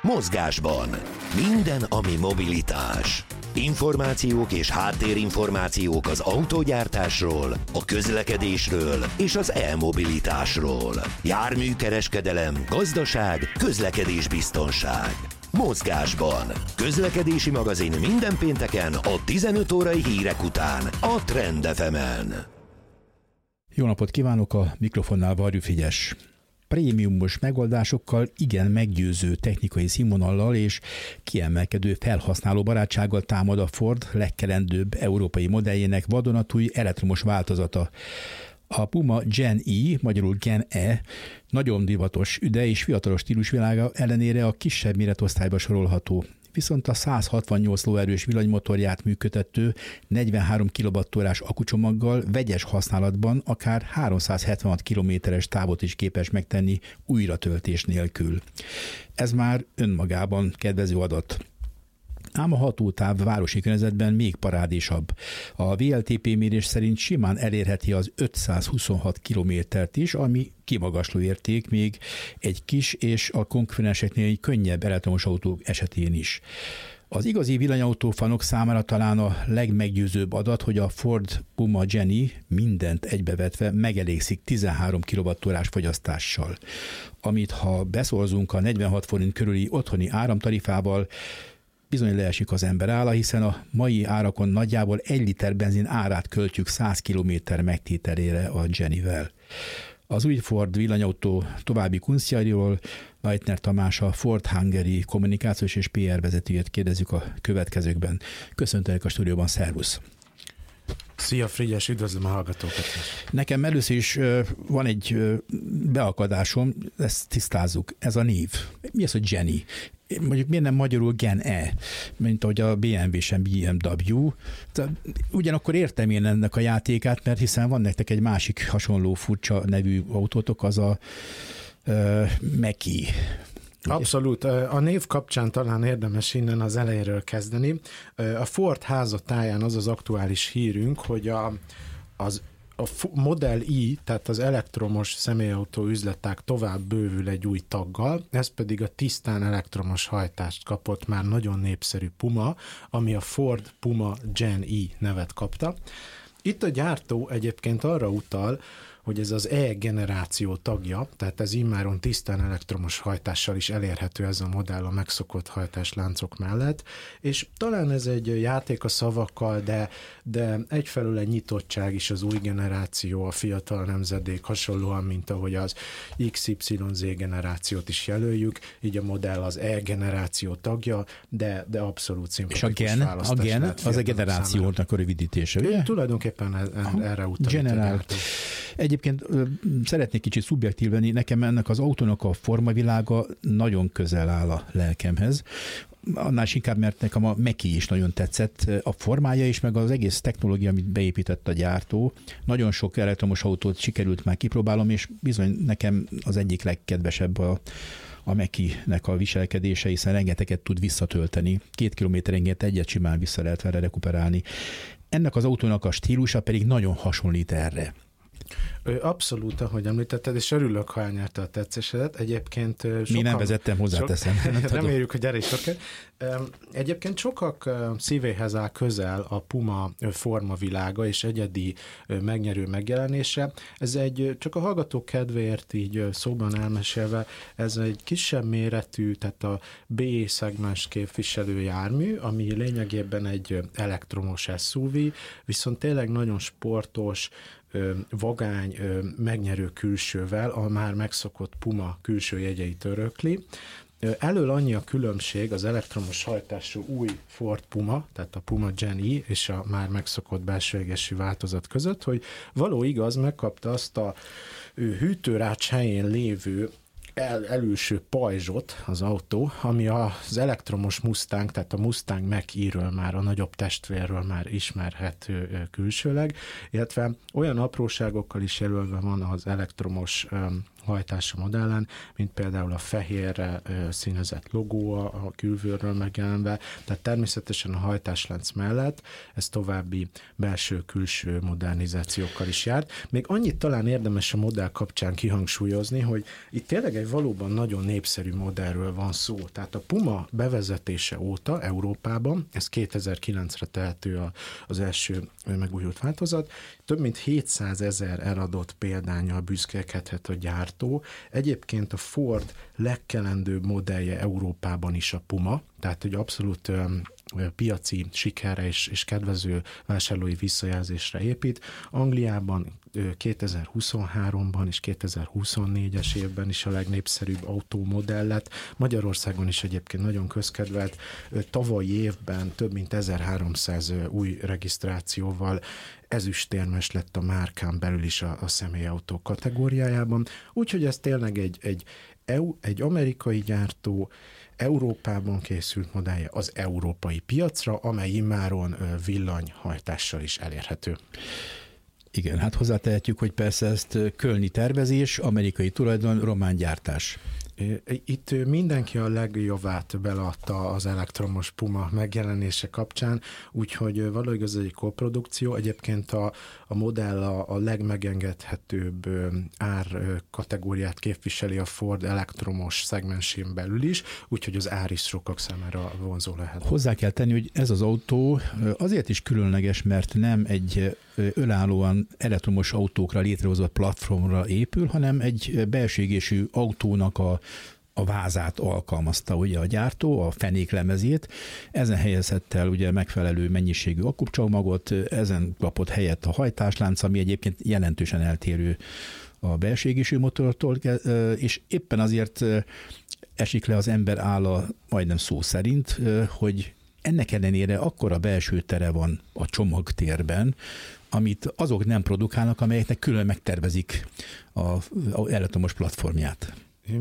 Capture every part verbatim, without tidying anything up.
Mozgásban. Minden, ami mobilitás. Információk és háttérinformációk az autógyártásról, a közlekedésről és az e-mobilitásról. Járműkereskedelem, gazdaság, közlekedésbiztonság. Mozgásban. Közlekedési magazin minden pénteken a tizenöt órai hírek után a Trend ef emen. Jó napot kívánok, a mikrofonnál Varjú Frigyes. Prémiumos megoldásokkal, igen meggyőző technikai színvonallal és kiemelkedő felhasználó barátsággal támad a Ford legkelendőbb európai modelljének vadonatúj elektromos változata. A Puma Gen E, magyarul Gen E, nagyon divatos, üde és fiatalos stílusvilága ellenére a kisebb méretosztályba sorolható. Viszont a száz hatvannyolc lóerős villanymotorját működtető negyvenhárom kilowattórás akkucsomaggal vegyes használatban akár háromszázhetvenhat kilométeres távot is képes megtenni újratöltés nélkül. Ez már önmagában kedvező adat. Ám a hatótáv városi környezetben még parádésabb. A vé el té pé mérés szerint simán elérheti az ötszázhuszonhat kilométert is, ami kimagasló érték még egy kis és a konkurenseknél könnyebb elektromos autók esetén is. Az igazi villanyautófanok számára talán a legmeggyőzőbb adat, hogy a Ford Puma Gen E mindent egybevetve megelégszik tizenhárom kilowattórás fogyasztással, amit ha beszorzunk a negyvenhat forint körüli otthoni áramtarifával, bizony leesik az ember álla, hiszen a mai árakon nagyjából egy liter benzin árát költjük száz kilométer megtételére a Genivel. Az új Ford villanyautó további kunsztjairól Leitner Tamás, a Ford Hungary kommunikációs és pé er vezetőjét kérdezzük a következőkben. Köszöntelek a stúdióban, szervusz! Szia Frigyes, üdvözlöm a hallgatókat! Nekem először is van egy beakadásom, ezt tisztázzuk, ez a név. Mi az, hogy Geni? Mondjuk miért nem magyarul Gen E, mint ahogy a bé em vé sem bé em dupla vé. Ugyanakkor értem én ennek a játékát, mert hiszen van nektek egy másik hasonló furcsa nevű autótok, az a uh, Mach-E. Abszolút. A név kapcsán talán érdemes innen az elejéről kezdeni. A Ford házatáján az az aktuális hírünk, hogy a, az a Model E, tehát az elektromos személyautó üzletág tovább bővül egy új taggal, ez pedig a tisztán elektromos hajtást kapott már nagyon népszerű Puma, ami a Ford Puma Gen E nevet kapta. Itt a gyártó egyébként arra utal, hogy ez az E-generáció tagja, tehát ez immáron tisztán elektromos hajtással is elérhető ez a modell a megszokott hajtásláncok mellett, és talán ez egy játék a szavakkal, de, de egyfelől egy nyitottság is az új generáció, a fiatal nemzedék, hasonlóan, mint ahogy az iksz ipszilon zé generációt is jelöljük, így a modell az E-generáció tagja, de, de abszolút szimpatikus választás. És a gen, a gen az a generációnak a rövidítése, ugye? Tulajdonképpen erre utal. Generál. Egyébként szeretnék kicsit szubjektív lenni, nekem ennek az autónak a formavilága nagyon közel áll a lelkemhez. Annál is inkább, mert nekem a Mach-E is nagyon tetszett, a formája is, meg az egész technológia, amit beépített a gyártó. Nagyon sok elektromos autót sikerült már kipróbálom, és bizony nekem az egyik legkedvesebb a a Mach-E-nek a viselkedése, hiszen rengeteget tud visszatölteni. Két kilométerenként egyet simán vissza lehet vele rekuperálni. Ennek az autónak a stílusa pedig nagyon hasonlít erre. Abszolút, ahogy említetted, és örülök, ha elnyerte a tetszésedet. Egyébként sokan... Mi nem vezettem, hozzáteszem. Sok, reméljük, hogy erre is sok. Egyébként sokak szívéhez áll közel a Puma formavilága és egyedi megnyerő megjelenése. Ez egy, csak a hallgatók kedvéért így szóban elmesélve, ez egy kisebb méretű, tehát a bé szegmens képviselő jármű, ami lényegében egy elektromos es u vé, viszont tényleg nagyon sportos, vagány, megnyerő külsővel, a már megszokott Puma külső jegyeit örökli. Elől annyi a különbség az elektromos hajtású új Ford Puma, tehát a Puma Gen E és a már megszokott belső égésű változat között, hogy való igaz, megkapta azt a hűtőrács helyén lévő El, előső pajzsot az autó, ami az elektromos Mustang, tehát a Mustang Mach-E-ről már, a nagyobb testvérről már ismerhető külsőleg, illetve olyan apróságokkal is jelölve van az elektromos hajtása modellen, mint például a fehérre színezett logó a külvőről megjelenve, tehát természetesen a hajtáslánc mellett ez további belső-külső modernizációkkal is járt. Még annyit talán érdemes a modell kapcsán kihangsúlyozni, hogy itt tényleg egy valóban nagyon népszerű modellről van szó. Tehát a Puma bevezetése óta Európában, ez kétezer-kilencre tehető az első megújult változat, több mint hétszázezer eladott példánnyal büszkélkedhet a gyártó. Egyébként a Ford legkelendőbb modellje Európában is a Puma, tehát egy abszolút piaci sikerre és, és kedvező vásárlói visszajelzésre épít. Angliában kétezer-huszonháromban és kétezer-huszonnégyes évben is a legnépszerűbb autómodell lett. Magyarországon is egyébként nagyon közkedvelt. Tavalyi évben több mint ezerháromszáz új regisztrációval ezüstérmes lett a márkán belül is a, a személyautó kategóriájában. Úgyhogy ez tényleg egy, egy, egy amerikai gyártó Európában készült modellje az európai piacra, amely immáron villanyhajtással is elérhető. Igen, hát hozzátehetjük, hogy persze ezt kölni tervezés, amerikai tulajdon, román gyártás. Itt mindenki a legjavát beleadta az elektromos Puma megjelenése kapcsán, úgyhogy valójában ez egy koprodukció. Egyébként a, a modell a, a legmegengedhetőbb árkategóriát képviseli a Ford elektromos szegmensén belül is, úgyhogy az ár is sokak számára vonzó lehet. Hozzá kell tenni, hogy ez az autó azért is különleges, mert nem egy önállóan elektromos autókra létrehozott platformra épül, hanem egy belső égésű autónak a, a vázát alkalmazta ugye a gyártó, a fenéklemezét. Ezen helyezett el ugye megfelelő mennyiségű akkupcsommagot, ezen kapott helyet a hajtáslánc, ami egyébként jelentősen eltérő a belső égésű motortól, és éppen azért esik le az ember álla majdnem szó szerint, hogy ennek ellenére akkora belső tere van a csomagtérben, amit azok nem produkálnak, amelyeknek külön megtervezik az elektromos platformját.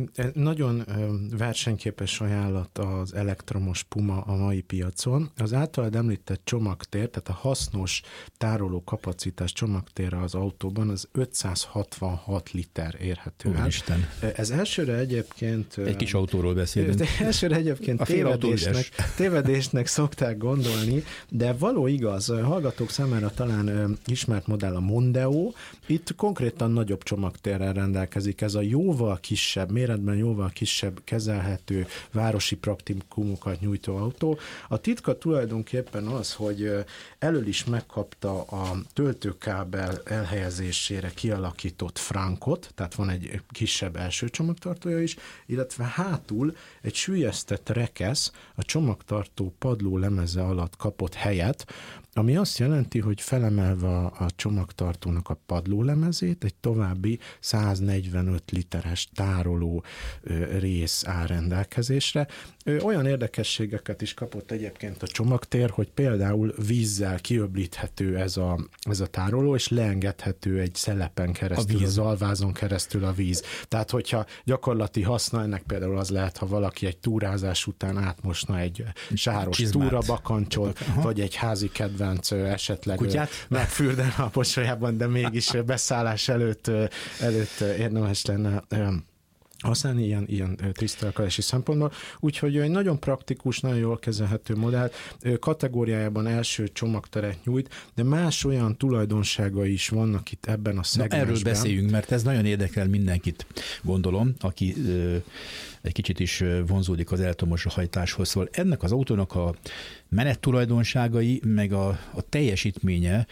Nagyon versenyképes ajánlat az elektromos Puma a mai piacon. Az általad említett csomagtér, tehát a hasznos tároló kapacitás csomagtérre az autóban az ötszázhatvanhat liter érhető el. Úristen. Ez elsőre egyébként... Egy kis autóról beszélünk. Elsőre egyébként tévedésnek, tévedésnek szokták gondolni, de való igaz, a hallgatók számára talán ismert modell a Mondeo. Itt konkrétan nagyobb csomagtérrel rendelkezik. Ez a jóval kisebb, méretben jóval kisebb, kezelhető városi praktikumokat nyújtó autó. A titka tulajdonképpen az, hogy elől is megkapta a töltőkábel elhelyezésére kialakított frankot, tehát van egy kisebb első csomagtartója is, illetve hátul egy süllyesztett rekesz a csomagtartó padló lemeze alatt kapott helyet, ami azt jelenti, hogy felemelve a, a csomagtartónak a padlólemezét, egy további száznegyvenöt literes tároló ö, rész áll rendelkezésre. Ö, olyan érdekességeket is kapott egyébként a csomagtér, hogy például vízzel kiöblíthető ez a, ez a tároló, és leengedhető egy szelepen keresztül, a, a zalvázon keresztül a víz. Tehát, hogyha gyakorlati haszna ennek például az lehet, ha valaki egy túrázás után átmosna egy sáros túrabakancsot, vagy egy házi kedvenc esetleg kutyát megfürden a posajában, de mégis beszállás előtt, előtt érdemes lenne használni ilyen, ilyen tisztelkedési szempontból. Úgyhogy egy nagyon praktikus, nagyon jól kezelhető modell, kategóriájában első csomagteret nyújt, de más olyan tulajdonságai is vannak itt ebben a szegmensben. Na, erről beszéljünk, mert ez nagyon érdekel mindenkit, gondolom, aki ö, egy kicsit is vonzódik az elektromos hajtáshoz. Szóval ennek az autónak a menet tulajdonságai, meg a, a teljesítménye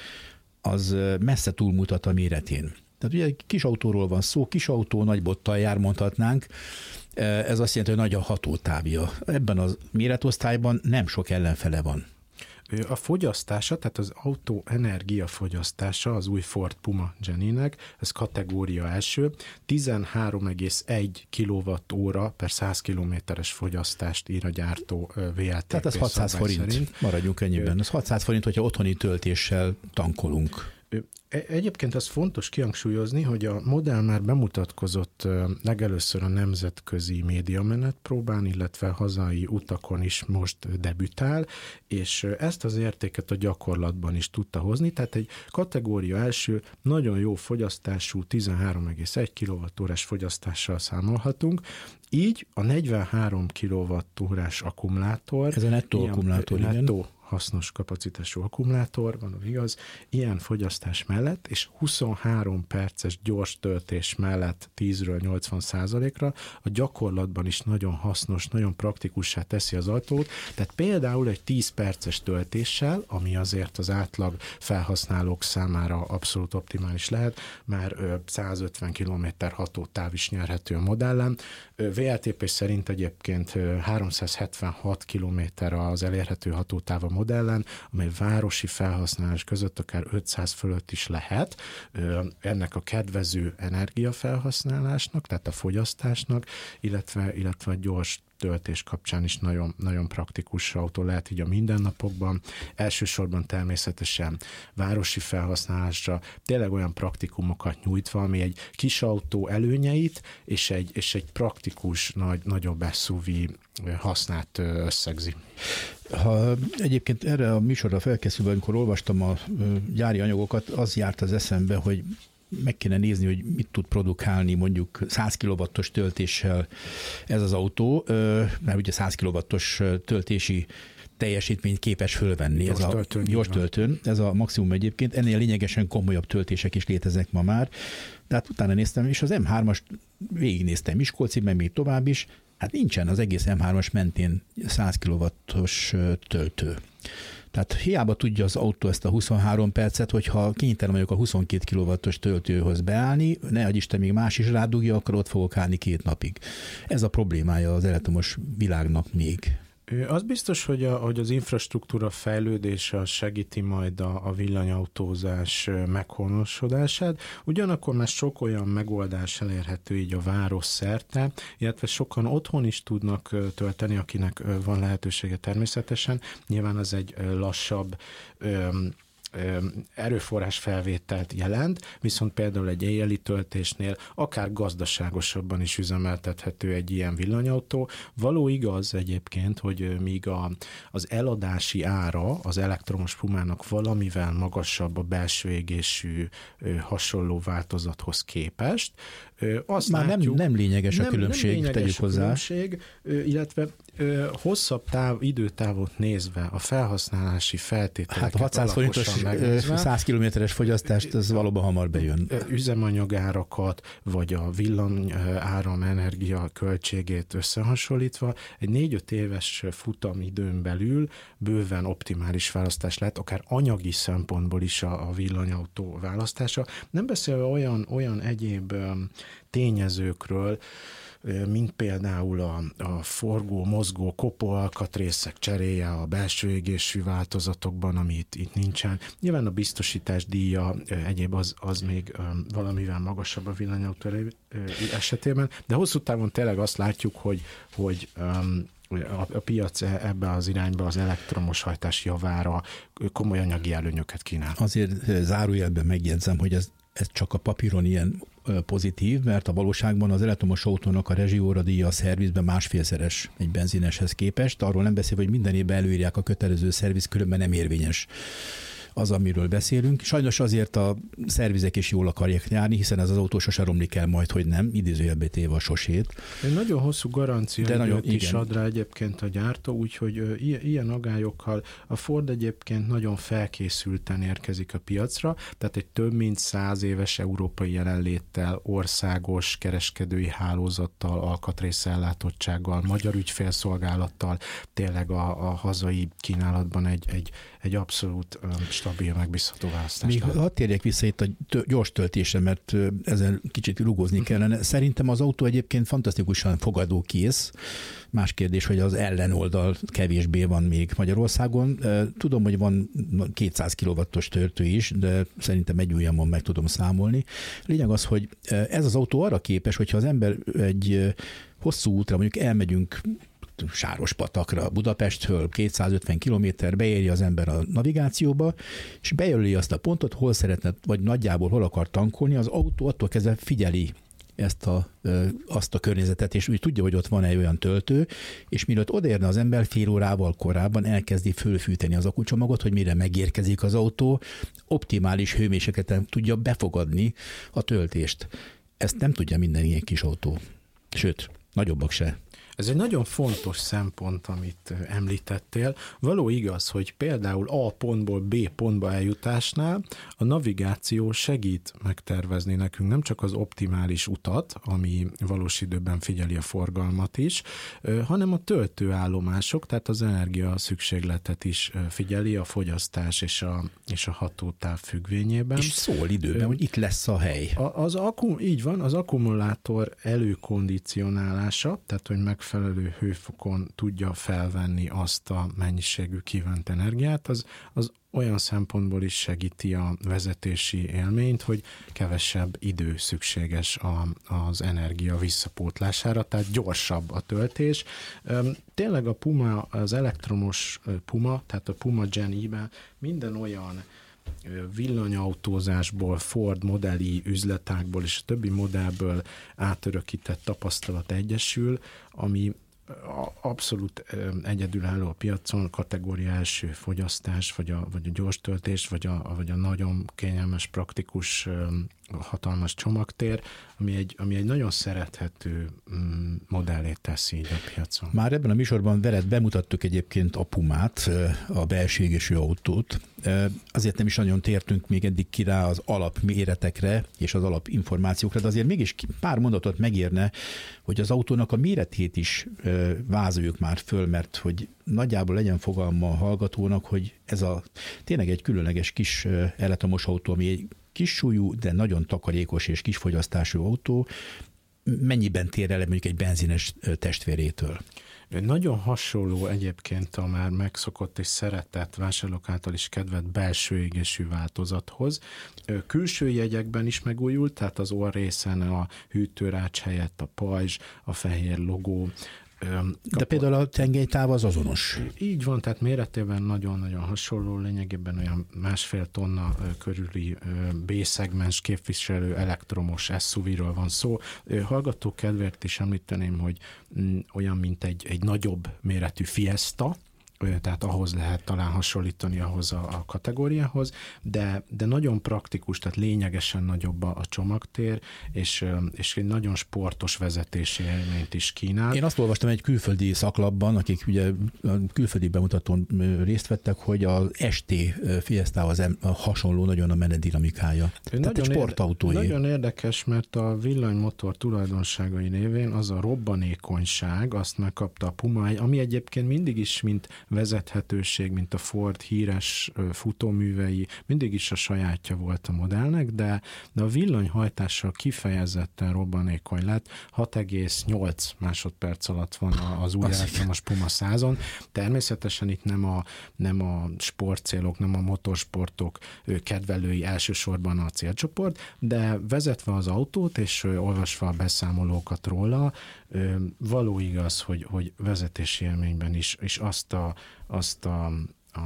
az messze túlmutat a méretén. Tehát ugye egy kis autóról van szó, kis autó, nagy bottal jár, mondhatnánk. Ez azt jelenti, hogy nagy a hatótávja. Ebben a méretosztályban nem sok ellenfele van. A fogyasztása, tehát az autó energiafogyasztása az új Ford Puma Genie-nek, ez kategória első, tizenhárom egész egy kilowatt-óra per száz kilométeres fogyasztást ír a gyártó vé el té pé. Tehát ez hatszáz forint, szerint. Maradjunk ennyiben. Ez hatszáz forint, hogyha otthoni töltéssel tankolunk. Egyébként az fontos kihangsúlyozni, hogy a modell már bemutatkozott legelőször a nemzetközi médiamenetpróbán, illetve hazai utakon is most debütál, és ezt az értéket a gyakorlatban is tudta hozni, tehát egy kategória első nagyon jó fogyasztású tizenhárom egész egy kilowattórás fogyasztással számolhatunk, így a negyvenhárom kilowattórás akkumulátor, ez a nettó akkumulátor, nettó igen. hasznos kapacitású akkumulátor, van igaz, ilyen fogyasztás mellett, és huszonhárom perces gyors töltés mellett tízről nyolcvan százalékra a gyakorlatban is nagyon hasznos, nagyon praktikussá teszi az autót, tehát például egy tíz perces töltéssel, ami azért az átlag felhasználók számára abszolút optimális lehet, már százötven kilométer hatótáv is nyerhető a modellen. vé el té pé szerint egyébként háromszázhetvenhat kilométer az elérhető hatótáv a modellen, amely városi felhasználás között akár ötszáz fölött is lehet. Ennek a kedvező energiafelhasználásnak, tehát a fogyasztásnak, illetve, illetve a gyors töltés kapcsán is nagyon, nagyon praktikus autó lehet így a mindennapokban. Elsősorban természetesen városi felhasználásra tényleg olyan praktikumokat nyújtva, ami egy kis autó előnyeit és egy, és egy praktikus, nagy, nagyobb es u vé hasznát összegzi. Ha egyébként erre a műsorra felkészülve, amikor olvastam a gyári anyagokat, az járt az eszembe, hogy meg kéne nézni, hogy mit tud produkálni mondjuk száz kilowattos töltéssel ez az autó, mert ugye száz kilowattos töltési teljesítményt képes fölvenni. Gyors, ez a, töltőn, gyors töltőn, ez a maximum egyébként. Ennél lényegesen komolyabb töltések is léteznek ma már. De hát utána néztem, és az em hármast végignéztem Miskolcig, meg még tovább is. Hát nincsen az egész em hármas mentén száz kilowattos töltő. Tehát hiába tudja az autó ezt a huszonhárom percet, hogyha kénytelen vagyok a huszonkét kilowattos töltőhöz beállni, ne adj Isten, még más is rádugja, akkor ott fogok állni két napig. Ez a problémája az elektromos világnak még. Az biztos, hogy, a, hogy az infrastruktúra fejlődése segíti majd a, a villanyautózás meghonosodását. Ugyanakkor már sok olyan megoldás elérhető így a város szerte, illetve sokan otthon is tudnak tölteni, akinek van lehetősége természetesen. Nyilván az egy lassabb erőforrás felvételt jelent, viszont például egy éjjeli töltésnél akár gazdaságosabban is üzemeltethető egy ilyen villanyautó. Való igaz egyébként, hogy míg a, az eladási ára az elektromos Pumának valamivel magasabb a belső égésű hasonló változathoz képest. Azt Már látjuk, nem, nem lényeges a nem, különbség, nem lényeges tegyük a hozzá. Különbség, illetve hosszabb táv, időtávot nézve a felhasználási feltételeket Hát a hatszáz forintos száz kilométeres fogyasztást, ez valóban hamar bejön. Üzemanyagárakat, vagy a villany áram energia költségét összehasonlítva, egy négy-öt éves futamidőn belül bőven optimális választás lehet, akár anyagi szempontból is a, a villanyautó választása. Nem beszélve olyan, olyan egyéb tényezőkről, mint például a, a forgó, mozgó kopó alkatrészek cseréje a belső égésű változatokban, ami itt, itt nincsen. Nyilván a biztosítás díja egyéb az, az még valamivel magasabb a villanyautó esetében, de hosszú távon tényleg azt látjuk, hogy, hogy a, a piac ebbe az irányba az elektromos hajtás javára komoly anyagi előnyöket kínál. Azért zárójelben megjegyzem, hogy ez, ez csak a papíron ilyen pozitív, mert a valóságban az elektromos autónak a rezsióradíja a szervizben másfélszeres egy benzineshez képest. Arról nem beszél, hogy minden évben előírják a kötelező szerviz, különben nem érvényes az, amiről beszélünk. Sajnos azért a szervizek is jól akarják járni, hiszen ez az autó sose romlik el majd, hogy nem, idézőjelbe téve a sosét. Egy nagyon hosszú garancia De nagyon, is igen. ad rá egyébként a gyártó, úgyhogy ilyen agályokkal a Ford egyébként nagyon felkészülten érkezik a piacra, tehát egy több mint száz éves európai jelenléttel, országos kereskedői hálózattal, alkatrészellátottsággal, magyar ügyfélszolgálattal, tényleg a, a hazai kínálatban egy, egy, egy abszolút stabil, megbízható választás. Még hadd térjek vissza itt a gyors töltésre, mert ezzel kicsit rugózni kellene. Szerintem az autó egyébként fantasztikusan fogadókész. Más kérdés, hogy az ellenoldal kevésbé van még Magyarországon. Tudom, hogy van kétszáz kilowattos töltő is, de szerintem egy ujjamon meg tudom számolni. Lényeg az, hogy ez az autó arra képes, hogyha az ember egy hosszú útra, mondjuk elmegyünk Sárospatakra, Budapestről kétszázötven kilométer, beéri az ember a navigációba, és bejelöli azt a pontot, hol szeretne, vagy nagyjából hol akar tankolni, az autó attól kezdve figyeli ezt a, azt a környezetet, és úgy tudja, hogy ott van egy olyan töltő, és mielőtt odaérne az ember, fél órával korábban elkezdi fölfűteni az akkucsomagot, hogy mire megérkezik az autó, optimális hőmérsékleten tudja befogadni a töltést. Ezt nem tudja minden ilyen kis autó. Sőt, nagyobbak se. Ez egy nagyon fontos szempont, amit említettél. Való igaz, hogy például A pontból B pontba eljutásnál a navigáció segít megtervezni nekünk nem csak az optimális utat, ami valós időben figyeli a forgalmat is, hanem a töltőállomások, tehát az energia szükségletet is figyeli a fogyasztás és a, és a hatótáv függvényében. És szól időben, hogy itt lesz a hely. Az akkum, így van, az akkumulátor előkondicionálása, tehát hogy meg megfelelő hőfokon tudja felvenni azt a mennyiségű kívánt energiát, az, az olyan szempontból is segíti a vezetési élményt, hogy kevesebb idő szükséges a, az energia visszapótlására, tehát gyorsabb a töltés. Tényleg a Puma, az elektromos Puma, tehát a Puma Gen E-ben minden olyan villanyautózásból, Ford modeli üzletágból és a többi modellből átörökített tapasztalat egyesül, ami abszolút egyedülálló a piacon, kategória első fogyasztás, vagy a, vagy a gyors töltés, vagy a, vagy a nagyon kényelmes, praktikus, hatalmas csomagtér, ami egy, ami egy nagyon szerethető modellét teszi így a piacon. Már ebben a műsorban veled bemutattuk egyébként a Pumát, a belső égésű autót. Azért nem is nagyon tértünk még eddig ki rá az alapméretekre és az alapinformációkra, de azért mégis pár mondatot megérne, hogy az autónak a méretét is vázoljuk már föl, mert hogy nagyjából legyen fogalma a hallgatónak, hogy ez a tényleg egy különleges kis elektromos autó, ami egy kis súlyú, de nagyon takarékos és kisfogyasztású autó, mennyiben tér el mondjuk egy benzines testvérétől? Nagyon hasonló egyébként a már megszokott és szeretett, vásárlók által is kedvelt belső égésű változathoz. Külső jegyekben is megújult, tehát az orrészen a hűtőrács helyett a pajzs, a fehér logó. De például a tengelytáv az azonos. Így van, tehát méretében nagyon-nagyon hasonló, lényegében olyan másfél tonna körüli B-szegmens képviselő elektromos es u vé-ről van szó. Hallgatók kedvéért is említeném, hogy olyan, mint egy, egy nagyobb méretű Fiesta, tehát ahhoz lehet talán hasonlítani ahhoz a, a kategóriához, de, de nagyon praktikus, tehát lényegesen nagyobb a, a csomagtér, és, és egy nagyon sportos vezetési élményt is kínál. Én azt olvastam egy külföldi szaklapban, akik ugye külföldi bemutatón részt vettek, hogy az es té Fiestához hasonló nagyon a menetdinamikája. Tehát nagyon egy sportautói. Érde, nagyon érdekes, mert a villanymotor tulajdonságai névén az a robbanékonyság, azt megkapta a Puma, ami egyébként mindig is, mint vezethetőség, mint a Ford híres futóművei, mindig is a sajátja volt a modellnek, de, de a villanyhajtással kifejezetten robbanékony lett, hat egész nyolc másodperc alatt van az új elektromos Puma százon. Természetesen itt nem a, nem a sportcélok, nem a motorsportok kedvelői elsősorban a célcsoport, de vezetve az autót és olvasva a beszámolókat róla, való igaz, hogy, hogy vezetési élményben is, és azt a, azt a, a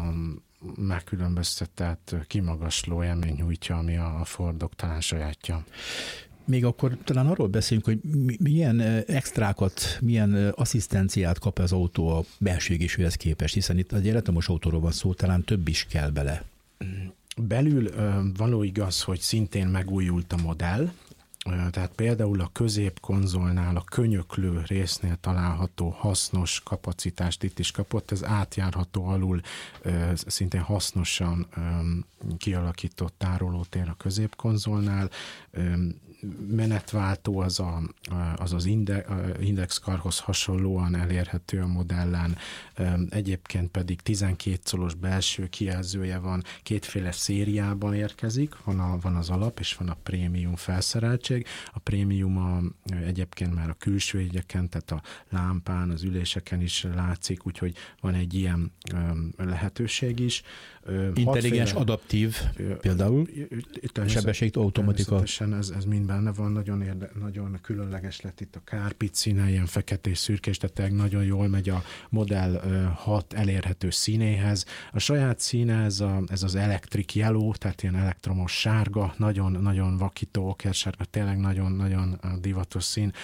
megkülönböztetett, kimagasló élmény nyújtja, ami a Fordok talán sajátja. Még akkor talán arról beszéljünk, hogy milyen extrákat, milyen asszisztenciát kap az autó a belső égésűhez képest, hiszen itt egy elektromos autóról van szó, talán több is kell bele. Belül való igaz, hogy szintén megújult a modell, tehát például a középkonzolnál, a könyöklő résznél található hasznos kapacitást itt is kapott, ez átjárható alul szintén hasznosan kialakított tárolótér a középkonzolnál, menetváltó az a, az, az indexkarhoz hasonlóan elérhető a modellen, egyébként pedig tizenkét colos belső kijelzője van, kétféle szériában érkezik, van, a, van az alap és van a prémium felszereltség. A prémium a, egyébként már a külső jegyeken, tehát a lámpán, az üléseken is látszik, úgyhogy van egy ilyen lehetőség is. Intelligens, hatféle, adaptív például, sebességautomatika. Természetesen ez, ez mind benne van, nagyon, érde, nagyon különleges lett itt a kárpit színe, ilyen feketés, szürkés, tehát nagyon jól megy a Model hat elérhető színéhez. A saját színe ez, a, ez az electric yellow, tehát ilyen elektromos sárga, nagyon, nagyon vakító okersárga, tényleg nagyon-nagyon divatos szín.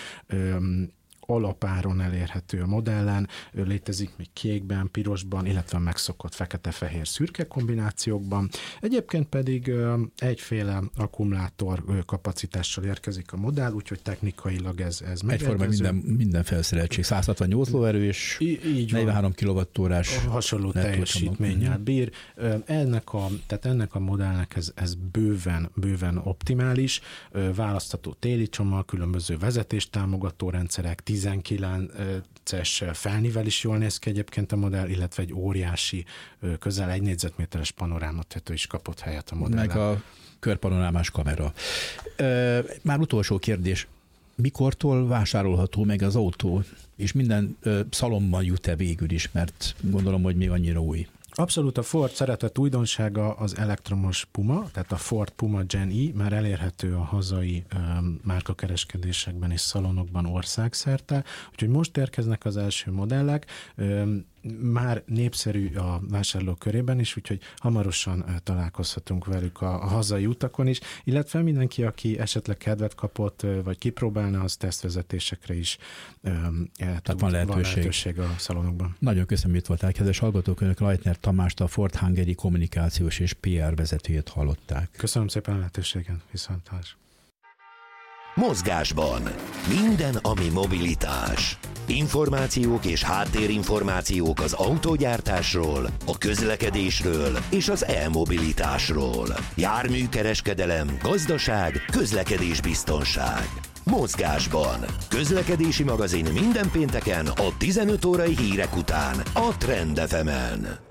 Alapáron elérhető a modellen, létezik még kékben, pirosban, illetve megszokott fekete-fehér szürke kombinációkban. Egyébként pedig egyféle akkumulátor kapacitással érkezik a modell, úgyhogy technikailag ez, ez megegyező. Egyforma minden, minden felszereltség, száz hatvannyolc lóerő és Í- negyvenhárom kilowattórás hasonló teljesítménnyel bír. Ennek a, tehát ennek a modellnek ez, ez bőven, bőven optimális, választható téli csomag, különböző vezetéstámogató rendszerek, tizenkilences felnivel is jól néz ki egyébként a modell, illetve egy óriási, közel egy négyzetméteres panorámatető is kapott helyet a modellen. Meg a körpanorámás kamera. Már utolsó kérdés. Mikortól vásárolható meg az autó? És minden szalomban jut-e végül is, mert gondolom, hogy még annyira új. Abszolút a Ford szeretett újdonsága az elektromos Puma, tehát a Ford Puma Gen E már elérhető a hazai um, márkakereskedésekben és szalonokban országszerte, úgyhogy most érkeznek az első modellek, um, már népszerű a vásárlók körében is, úgyhogy hamarosan uh, találkozhatunk velük a, a hazai utakon is, illetve mindenki, aki esetleg kedvet kapott, uh, vagy kipróbálna, az tesztvezetésekre is um, el tud, van, lehetőség. van lehetőség a szalonokban. Nagyon köszönöm, hogy itt voltál, kedves hallgatók, önök Leitner Tamást, a Ford Hungary kommunikációs és pé er vezetőjét hallották. Köszönöm szépen a lehetőséget, viszontlátásra. Mozgásban minden, ami mobilitás. Információk és háttérinformációk az autógyártásról, a közlekedésről és az e-mobilitásról. Járműkereskedelem, gazdaság, közlekedésbiztonság. Mozgásban. Közlekedési magazin minden pénteken a tizenöt órai hírek után a Trend ef emen.